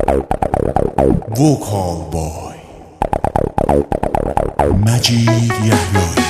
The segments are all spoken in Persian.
وکال بای مجید یحیایی.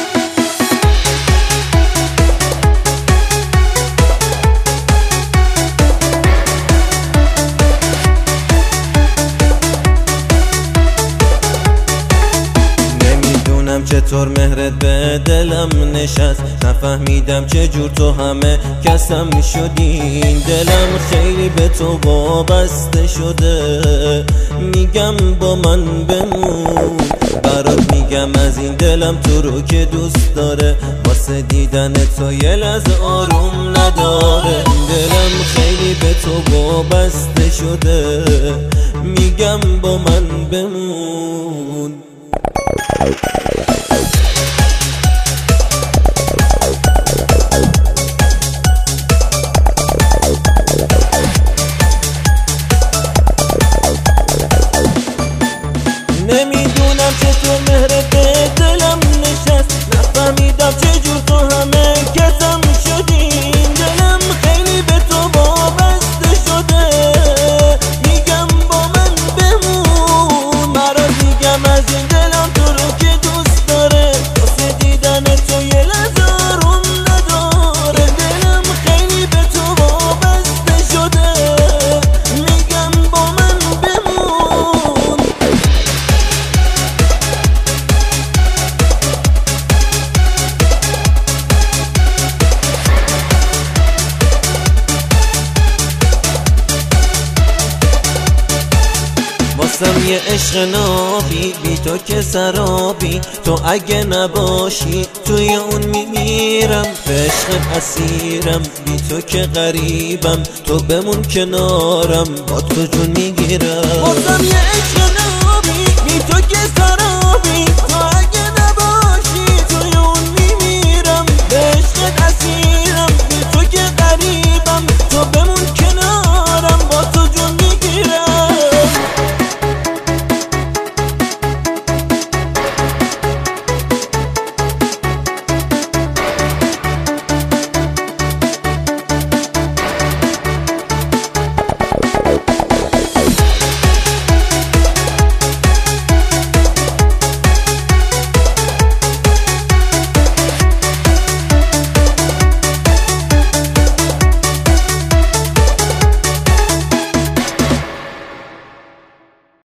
چطور مهرت به دلم نشست، نفهمیدم چجور تو همه کسم شدی. دلم خیلی به تو وابسته شده، میگم با من بمون. برات میگم از این دلم تو رو که دوست داره، واسه دیدن تو یه لحظه آروم نداره. دلم خیلی به تو وابسته شده، میگم با من بمون. نمیدونم چطور مهرت به دلم نشست، نفهمیدم چجور تو همه کسم شدی. دلم خیلی به تو وابسته شده، میگم با من بمون. برات میگم از این دلم تو رو که دوست داره، واسه دیدن تو یه لحظه آروم نداره. دلم خیلی به تو وابسته شده، میگم با من بمون. واسم یه عشق نابی، بی تو که سرابی. تو اگه نباشی توی اون میمیرم، به عشق اسیرم، بی تو که غریبم. تو بمون کنارم، با تو جون میگیرم. واسم یه عشق نابی، بی تو که سرابی.